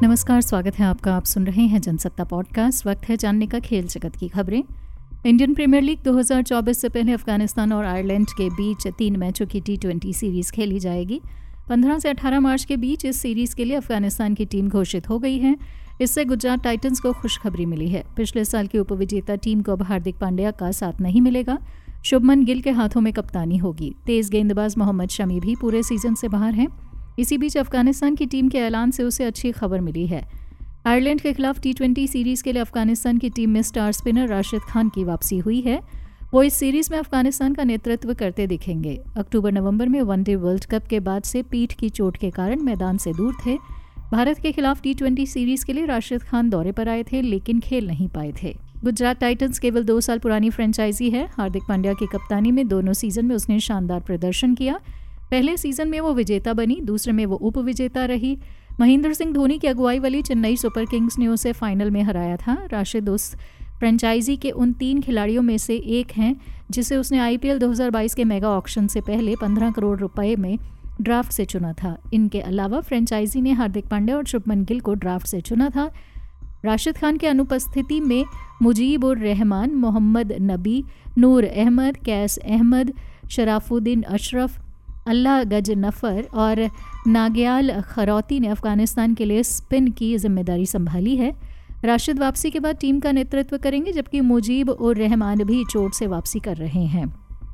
नमस्कार, स्वागत है आपका। आप सुन रहे हैं जनसत्ता पॉडकास्ट। वक्त है जानने का खेल जगत की खबरें। इंडियन प्रीमियर लीग 2024 से पहले अफगानिस्तान और आयरलैंड के बीच 3 मैचों की T20 सीरीज़ खेली जाएगी। 15 से 18 मार्च के बीच इस सीरीज़ के लिए अफगानिस्तान की टीम घोषित हो गई है। इससे गुजरात टाइटंस को खुशखबरी मिली है। पिछले साल की उपविजेता टीम को अब हार्दिक पांड्या का साथ नहीं मिलेगा। शुभमन गिल के हाथों में कप्तानी होगी। तेज गेंदबाज मोहम्मद शमी भी पूरे सीजन से बाहर हैं। इसी बीच अफगानिस्तान की टीम के ऐलान से उसे अच्छी खबर मिली है। आयरलैंड के खिलाफ T20 सीरीज़ के लिए अफगानिस्तान की टीम में स्टार स्पिनर राशिद खान की वापसी हुई है। वो इस सीरीज़ में अफगानिस्तान का नेतृत्व करते दिखेंगे। अक्टूबर-नवंबर में वनडे वर्ल्ड कप के बाद से पीठ की चोट के कारण मैदान से दूर थे। भारत के खिलाफ T20 सीरीज़ के लिए राशिद खान दौरे पर आए थे, लेकिन खेल नहीं पाए थे। गुजरात टाइटंस केवल 2 साल पुरानी फ्रेंचाइजी है। हार्दिक पांड्या की कप्तानी में दोनों सीजन में उसने शानदार प्रदर्शन किया। पहले सीजन में वो विजेता बनी, दूसरे में वो उप विजेता रही। महेंद्र सिंह धोनी की अगुवाई वाली चेन्नई सुपर किंग्स ने उसे फाइनल में हराया था। राशिद उस फ्रेंचाइजी के उन 3 खिलाड़ियों में से एक हैं जिसे उसने IPL 2022 के मेगा ऑक्शन से पहले 15 करोड़ रुपए में ड्राफ्ट से चुना था। इनके अलावा फ्रेंचाइजी ने हार्दिक पांड्या और शुभमन गिल को ड्राफ्ट से चुना था। राशिद खान की अनुपस्थिति में मुजीबुर रहमान, मोहम्मद नबी, नूर अहमद, कैस अहमद, शराफुद्दीन अशरफ, अल्लाह गज नफ़र और नाग्याल खरौती ने अफगानिस्तान के लिए स्पिन की जिम्मेदारी संभाली है। राशिद वापसी के बाद टीम का नेतृत्व करेंगे, जबकि मुजीब और रहमान भी चोट से वापसी कर रहे हैं।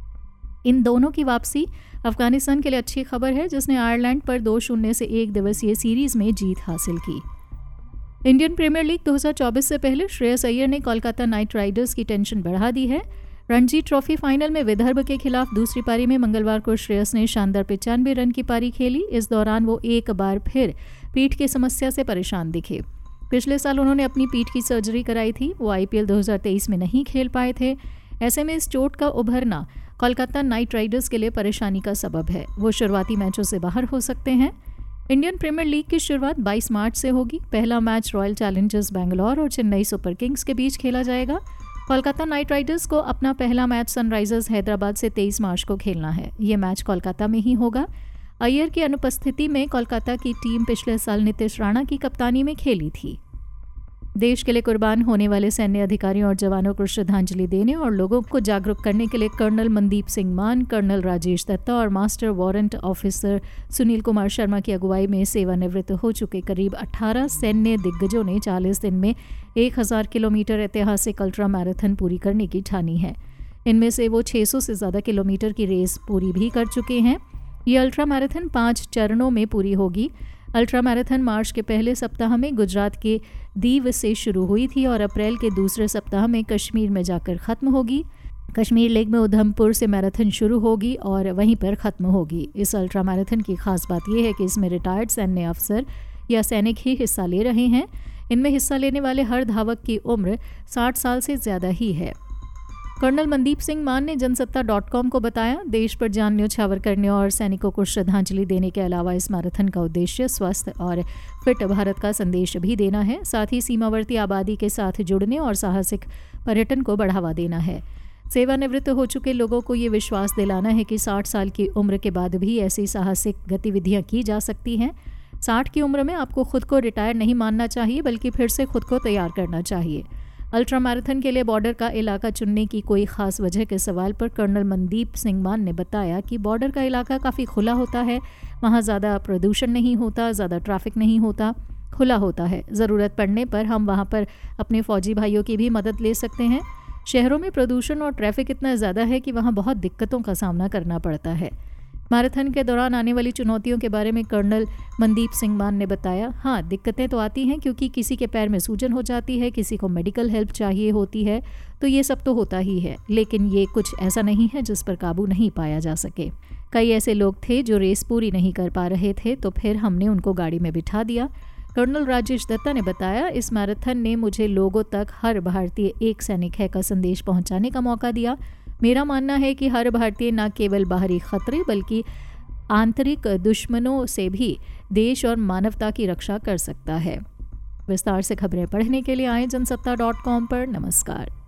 इन दोनों की वापसी अफगानिस्तान के लिए अच्छी खबर है, जिसने आयरलैंड पर 2-0 से 1 दिवसीय सीरीज़ में जीत हासिल की। इंडियन प्रीमियर लीग 2024 से पहले श्रेयस अय्यर ने कोलकाता नाइट राइडर्स की टेंशन बढ़ा दी है। रणजी ट्रॉफी फाइनल में विदर्भ के खिलाफ दूसरी पारी में मंगलवार को श्रेयस ने शानदार 95 रन की पारी खेली। इस दौरान वो एक बार फिर पीठ की समस्या से परेशान दिखे। पिछले साल उन्होंने अपनी पीठ की सर्जरी कराई थी। वो IPL 2023 में नहीं खेल पाए थे। ऐसे में इस चोट का उभरना कोलकाता नाइट राइडर्स के लिए परेशानी का सबब है। वो शुरुआती मैचों से बाहर हो सकते हैं। इंडियन प्रीमियर लीग की शुरुआत 22 मार्च से होगी। पहला मैच रॉयल चैलेंजर्स बेंगलोर और चेन्नई सुपर किंग्स के बीच खेला जाएगा। कोलकाता नाइट राइडर्स को अपना पहला मैच सनराइजर्स हैदराबाद से 23 मार्च को खेलना है। ये मैच कोलकाता में ही होगा। अय्यर की अनुपस्थिति में कोलकाता की टीम पिछले साल नीतीश राणा की कप्तानी में खेली थी। देश के लिए कुर्बान होने वाले सैन्य अधिकारियों और जवानों को श्रद्धांजलि देने और लोगों को जागरूक करने के लिए कर्नल मनदीप सिंह मान, कर्नल राजेश दत्ता और master warrant officer Sunil Kumar Sharma की अगुवाई में सेवानिवृत्त हो चुके करीब 18 सैन्य दिग्गजों ने 40 दिन में 1000 किलोमीटर ऐतिहासिक अल्ट्रा मैराथन पूरी करने की ठानी है। इनमें से वो 600 से ज़्यादा किलोमीटर की रेस पूरी भी कर चुके हैं। ये अल्ट्रा मैराथन 5 चरणों में पूरी होगी। अल्ट्रा मैराथन मार्च के पहले सप्ताह में गुजरात के दीव से शुरू हुई थी और अप्रैल के दूसरे सप्ताह में कश्मीर में जाकर ख़त्म होगी। कश्मीर लेक में उधमपुर से मैराथन शुरू होगी और वहीं पर ख़त्म होगी। इस अल्ट्रा मैराथन की खास बात यह है कि इसमें रिटायर्ड सैन्य अफसर या सैनिक ही हिस्सा ले रहे हैं। इनमें हिस्सा लेने वाले हर धावक की उम्र 60 साल से ज़्यादा ही है। कर्नल मनदीप सिंह मान ने जनसत्ता.com को बताया, देश पर जान न्यौछावर करने और सैनिकों को श्रद्धांजलि देने के अलावा इस मैराथन का उद्देश्य स्वस्थ और फिट भारत का संदेश भी देना है। साथ ही सीमावर्ती आबादी के साथ जुड़ने और साहसिक पर्यटन को बढ़ावा देना है। सेवानिवृत्त हो चुके लोगों को ये विश्वास दिलाना है कि 60 साल की उम्र के बाद भी ऐसी साहसिक गतिविधियाँ की जा सकती हैं। 60 की उम्र में आपको खुद को रिटायर नहीं मानना चाहिए, बल्कि फिर से खुद को तैयार करना चाहिए। अल्ट्रा मैराथन के लिए बॉर्डर का इलाका चुनने की कोई खास वजह के सवाल पर कर्नल मनदीप सिंह मान ने बताया कि बॉर्डर का इलाका काफ़ी खुला होता है। वहाँ ज़्यादा प्रदूषण नहीं होता, ज़्यादा ट्रैफिक नहीं होता, खुला होता है। ज़रूरत पड़ने पर हम वहाँ पर अपने फौजी भाइयों की भी मदद ले सकते हैं। शहरों में प्रदूषण और ट्रैफिक इतना ज़्यादा है कि वहाँ बहुत दिक्कतों का सामना करना पड़ता है। मैराथन के दौरान आने वाली चुनौतियों के बारे में कर्नल मनदीप सिंह मान ने बताया, हाँ, दिक्कतें तो आती हैं, क्योंकि किसी के पैर में सूजन हो जाती है, किसी को मेडिकल हेल्प चाहिए होती है, तो ये सब तो होता ही है। लेकिन ये कुछ ऐसा नहीं है जिस पर काबू नहीं पाया जा सके। कई ऐसे लोग थे जो रेस पूरी नहीं कर पा रहे थे, तो फिर हमने उनको गाड़ी में बिठा दिया। कर्नल राजेश दत्ता ने बताया, इस मैराथन ने मुझे लोगों तक हर भारतीय एक सैनिक है का संदेश पहुंचाने का मौका दिया। मेरा मानना है कि हर भारतीय न केवल बाहरी खतरे बल्कि आंतरिक दुश्मनों से भी देश और मानवता की रक्षा कर सकता है। विस्तार से खबरें पढ़ने के लिए आए जनसत्ता.com पर। नमस्कार।